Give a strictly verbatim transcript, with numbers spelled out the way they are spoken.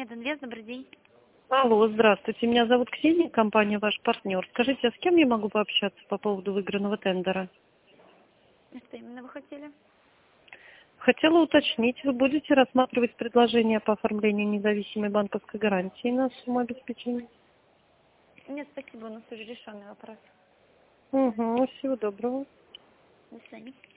Мединвест, добрый день. Алло, здравствуйте. Меня зовут Ксения, компания «Ваш партнер». Скажите, а с кем я могу пообщаться по поводу выигранного тендера? Что именно вы хотели? Хотела уточнить, вы будете рассматривать предложение по оформлению независимой банковской гарантии на сумму обеспечения? Нет, спасибо, у нас уже решенный вопрос. Угу, всего доброго. До свидания.